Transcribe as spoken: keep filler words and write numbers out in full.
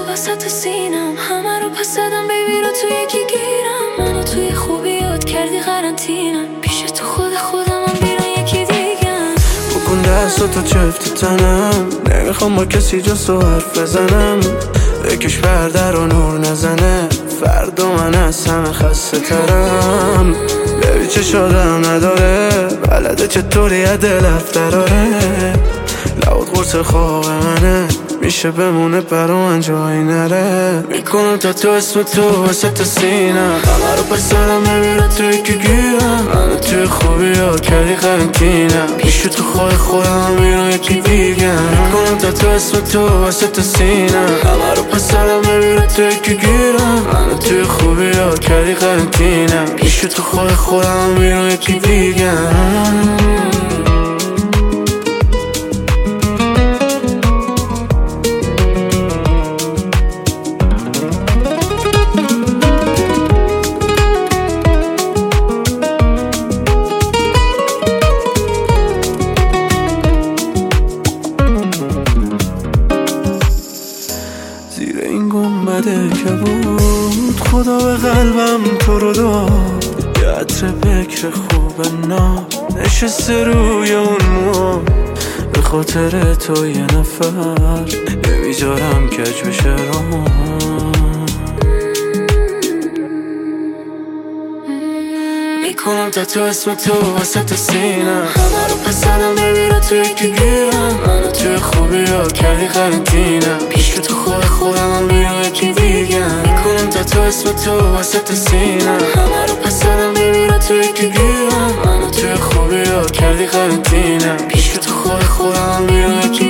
وسط سینم، همه رو پس دادم بیبی رو تو یکی گیرم. منو توی خوبی یاد کردی قرنطینم، پیش تو خود خودم هم بیرون یکی دیگم. بکن دستاتو چفت تنم، نمیخوام با کسی جز تو حرف بزنم. بکش پرده رو نور نزنه، فردا من از همه خسته ترم. ببین چه شادم نداره، بلده چطوری از دل افتراره. لبات قرص خواب منه، میشه بمونه برا من جایی نره. میکنم تا تو اسم تو وسط سینم، همه رو پس دارم ببینم تو یکی گیرم. منو توی خوبی یاد کردی قرنطینم، پیش تو خود خودم میرم یکی دیگم. میکنم تا تو اسم تو وسط سینم، همه رو پس دارم ببینم تو یکی گیرم. منو توی خوبی یاد کردی قرنطینم، پیش تو خود خودم میرم یکی دیگم. زیر این گنبده که بود خدا به قلبم تو رو داد. یه عطر بکر خوب نام نشسته روی اون مو، به خاطر تو یه نفر نمیذارم کج بشه رام. میکنم تا تو اسم تو وسط سینم، همه رو پس دادم ببینم تو یکی گیرم. منو توی خوبی یاد کردی قرنطینم، پیش تو خود خودم هم بیرم یکی دیگم. میکنم تا تو اسم تو وسط سینم، همه رو پس دادم ببینم تو یکی گیرم. منو توی خوبی یاد کردی قرنطینم، پیش تو خود خودم هم بیرم یکی